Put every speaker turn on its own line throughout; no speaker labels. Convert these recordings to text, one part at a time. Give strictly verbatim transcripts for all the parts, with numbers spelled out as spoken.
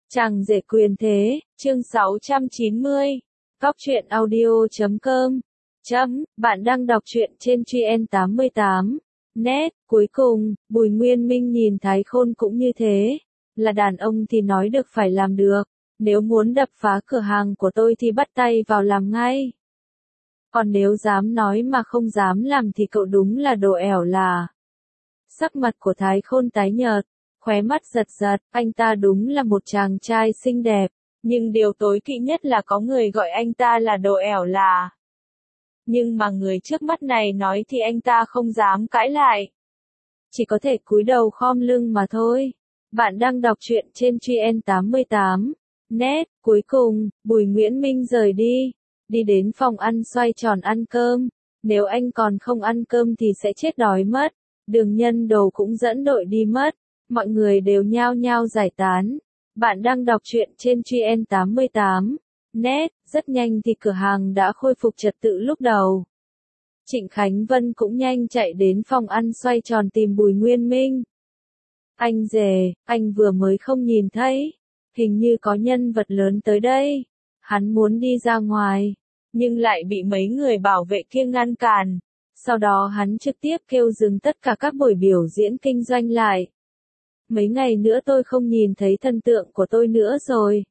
Chàng rể quyền thế, chương sáu trăm chín mươi. Cóc truyện audio chấm com. Chấm, bạn đang đọc truyện trên Truyện tám mươi tám. Net, cuối cùng, Bùi Nguyên Minh nhìn Thái Khôn cũng như thế. Là đàn ông thì nói được phải làm được. Nếu muốn đập phá cửa hàng của tôi thì bắt tay vào làm ngay. Còn nếu dám nói mà không dám làm thì cậu đúng là đồ ẻo là. Sắc mặt của Thái Khôn tái nhợt, khóe mắt giật giật, anh ta đúng là một chàng trai xinh đẹp, nhưng điều tối kỵ nhất là có người gọi anh ta là đồ ẻo là. Nhưng mà người trước mắt này nói thì anh ta không dám cãi lại. Chỉ có thể cúi đầu khom lưng mà thôi. Bạn đang đọc truyện trên Truyện tám mươi tám. Net, cuối cùng, Bùi Nguyễn Minh rời đi. Đi đến phòng ăn xoay tròn ăn cơm. Nếu anh còn không ăn cơm thì sẽ chết đói mất. Đường Nhân Đồ cũng dẫn đội đi mất. Mọi người đều nhao nhao giải tán. Bạn đang đọc truyện trên Truyện tám mươi tám. Net, rất nhanh thì cửa hàng đã khôi phục trật tự lúc đầu. Trịnh Khánh Vân cũng nhanh chạy đến phòng ăn xoay tròn tìm Bùi Nguyên Minh. Anh rể, anh vừa mới không nhìn thấy. Hình như có nhân vật lớn tới đây. Hắn muốn đi ra ngoài, nhưng lại bị mấy người bảo vệ kia ngăn cản. Sau đó hắn trực tiếp kêu dừng tất cả các buổi biểu diễn kinh doanh lại. Mấy ngày nữa tôi không nhìn thấy thần tượng của tôi nữa rồi.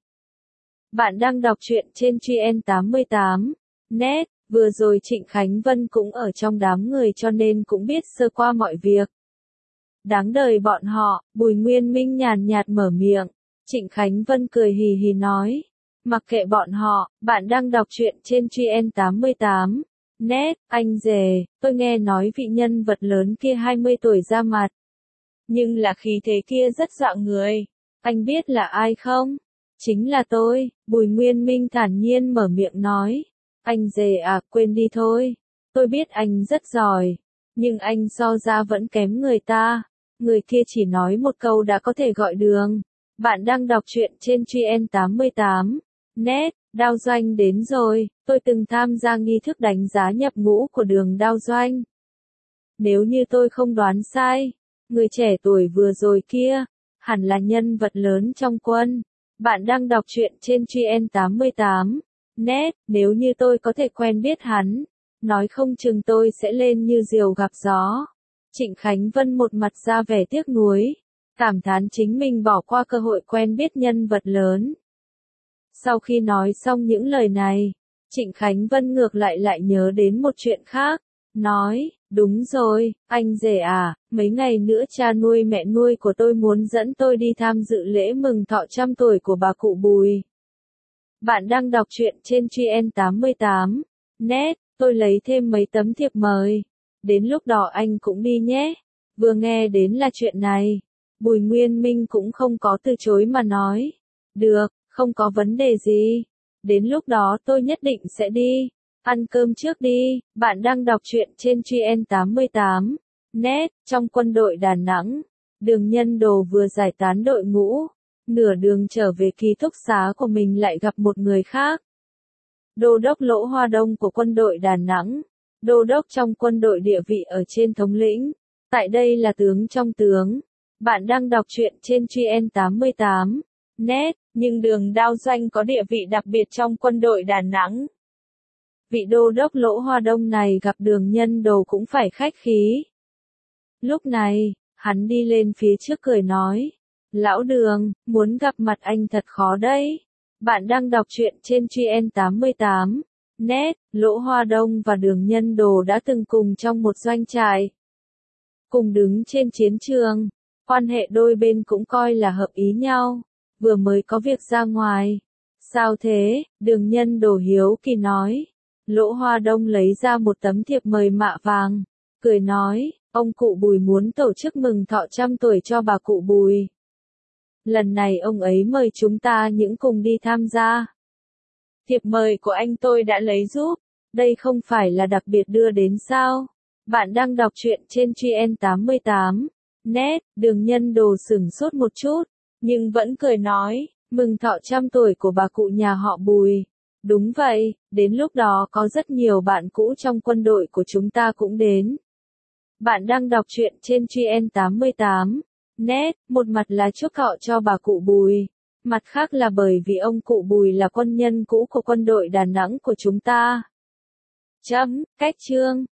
Bạn đang đọc truyện trên Truyện tám mươi tám. Net, vừa rồi Trịnh Khánh Vân cũng ở trong đám người cho nên cũng biết sơ qua mọi việc. Đáng đời bọn họ, Bùi Nguyên Minh nhàn nhạt mở miệng. Trịnh Khánh Vân cười hì hì nói. Mặc kệ bọn họ, bạn đang đọc truyện trên Truyện tám mươi tám. Net, anh rể, tôi nghe nói vị nhân vật lớn kia hai mươi tuổi ra mặt. Nhưng là khí thế kia rất dọa người. Anh biết là ai không? Chính là tôi, Bùi Nguyên Minh thản nhiên mở miệng nói. Anh rể à, quên đi thôi. Tôi biết anh rất giỏi. Nhưng anh so ra vẫn kém người ta. Người kia chỉ nói một câu đã có thể gọi đường. Bạn đang đọc truyện trên Truyện tám mươi tám. Net, Đao Doanh đến rồi. Tôi từng tham gia nghi thức đánh giá nhập ngũ của Đường Đao Doanh. Nếu như tôi không đoán sai, người trẻ tuổi vừa rồi kia, hẳn là nhân vật lớn trong quân. Bạn đang đọc truyện trên Truyện tám mươi tám. Net, nếu như tôi có thể quen biết hắn, nói không chừng tôi sẽ lên như diều gặp gió. Trịnh Khánh Vân một mặt ra vẻ tiếc nuối, cảm thán chính mình bỏ qua cơ hội quen biết nhân vật lớn. Sau khi nói xong những lời này, Trịnh Khánh Vân ngược lại lại nhớ đến một chuyện khác, nói, đúng rồi, anh rể à, mấy ngày nữa cha nuôi mẹ nuôi của tôi muốn dẫn tôi đi tham dự lễ mừng thọ trăm tuổi của bà cụ Bùi. Bạn đang đọc truyện trên Truyện tám mươi tám. Net, tôi lấy thêm mấy tấm thiệp mời. Đến lúc đó anh cũng đi nhé. Vừa nghe đến là chuyện này, Bùi Nguyên Minh cũng không có từ chối mà nói. Được, không có vấn đề gì. Đến lúc đó tôi nhất định sẽ đi. Ăn cơm trước đi. Bạn đang đọc truyện trên Truyện tám mươi tám. Net, trong quân đội Đà Nẵng, Đường Nhân Đồ vừa giải tán đội ngũ. Nửa đường trở về ký túc xá của mình lại gặp một người khác. Đô đốc Lỗ Hoa Đông của quân đội Đà Nẵng. Đô đốc trong quân đội địa vị ở trên thống lĩnh. Tại đây là tướng trong tướng. Bạn đang đọc truyện trên Truyện tám mươi tám. Net, nhưng Đường Đao Doanh có địa vị đặc biệt trong quân đội Đà Nẵng. Vị đô đốc Lỗ Hoa Đông này gặp Đường Nhân Đồ cũng phải khách khí. Lúc này, hắn đi lên phía trước cười nói. Lão Đường, muốn gặp mặt anh thật khó đấy. Bạn đang đọc truyện trên Truyện tám mươi tám. Net, Lỗ Hoa Đông và Đường Nhân Đồ đã từng cùng trong một doanh trại. Cùng đứng trên chiến trường, quan hệ đôi bên cũng coi là hợp ý nhau. Vừa mới có việc ra ngoài. Sao thế? Đường Nhân Đồ hiếu kỳ nói. Lỗ Hoa Đông lấy ra một tấm thiệp mời mạ vàng. Cười nói, ông cụ Bùi muốn tổ chức mừng thọ trăm tuổi cho bà cụ Bùi. Lần này ông ấy mời chúng ta những cùng đi tham gia. Thiệp mời của anh tôi đã lấy giúp. Đây không phải là đặc biệt đưa đến sao? Bạn đang đọc truyện trên Truyện tám mươi tám. Net, Đường Nhân Đồ sửng sốt một chút, nhưng vẫn cười nói, mừng thọ trăm tuổi của bà cụ nhà họ Bùi. Đúng vậy, đến lúc đó có rất nhiều bạn cũ trong quân đội của chúng ta cũng đến. Bạn đang đọc truyện trên Truyện tám mươi tám. Net, một mặt là chúc thọ cho bà cụ Bùi, Mặt khác là bởi vì ông cụ Bùi là quân nhân cũ của quân đội Đà Nẵng của chúng ta. Chấm, cách chương.